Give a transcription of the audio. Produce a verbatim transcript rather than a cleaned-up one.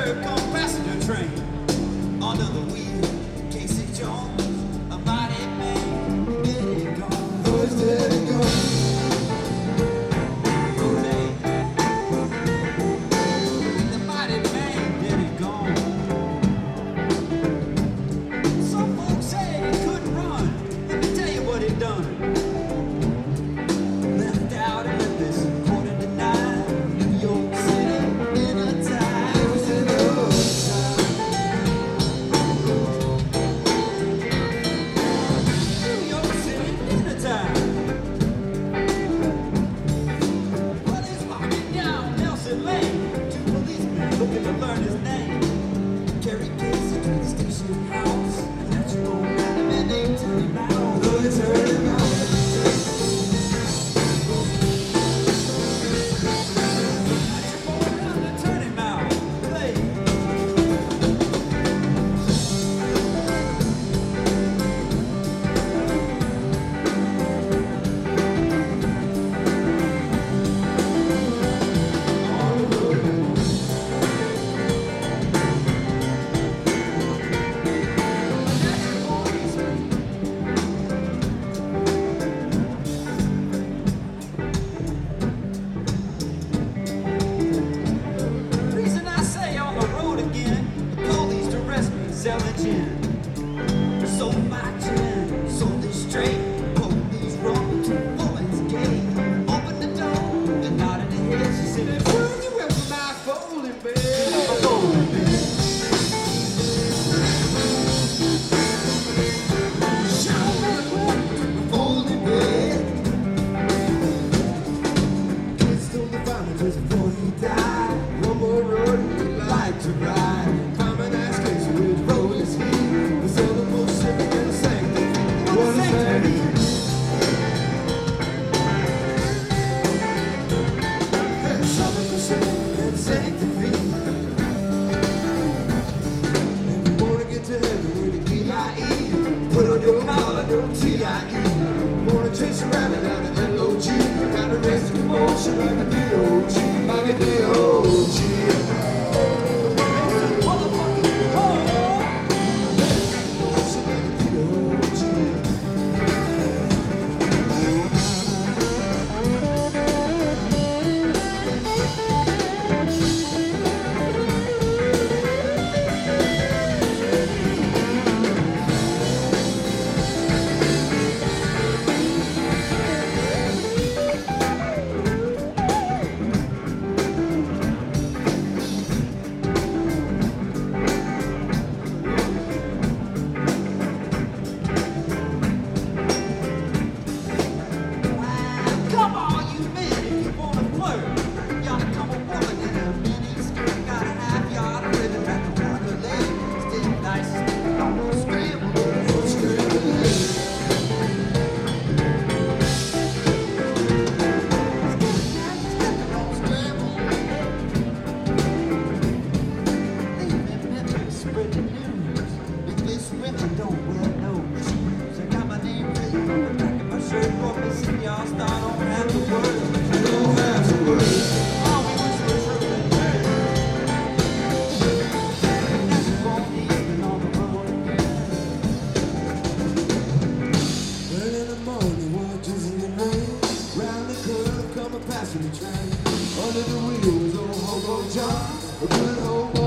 curb come passenger train. Under the wheel, Casey Jones, a mighty man, dead and gone. Who's dead and gone? The mighty man, dead and gone. Some folks say he couldn't run. Let me tell you what he done. Left out in Memphis, quarter to nine, New York City, in a time. It was in the New York City, dinner time. Well, he's walking down Nelson Lane. Two policemen looking to learn his name. Carry Casey to the station house. A natural man named Tony Brown. Who's dead and gone? Around the turning mouth. Play. Reason I say on the road again, the police arrest me selling gin. Sold my gin, sold it straight. Police run to woman's gate. Opened the door, the nod in the head. She said, "Will you ever my folding bed?" My folding bed. Show me the folding bed. Kids stole the violence just before he died. One more road he'd like to ride. Common ass case with rolling speed. The son of bullshit and sanctity. What a sanctity. Hey, son of bullshit and sanctity. If you wanna get to heaven with a D I E, put on your collar, your T I E. Wanna chase a rabbit out of L O G. Gotta raise the motion like a D O G. Like a D O G. Come on, you men, if you wanna flirt. You oughta come a woman in a mini skirt. Got a half yard of ribbon wrapped around her leg. Still nice, scrambled eggs. Scrambled eggs. Stepping on scrambled eggs. They've been Memphis spreading news. If this women don't wear no shoes. I got my name written on the back of my shirt. For me, see y'all start on half the word. Don't have to worry. All we was was true and true. That's wrong, he's been on the road again. Well, in the morning, watches in the rain. Round the curve, come a passenger train. Under the wheels, old hobo John. A good old boy.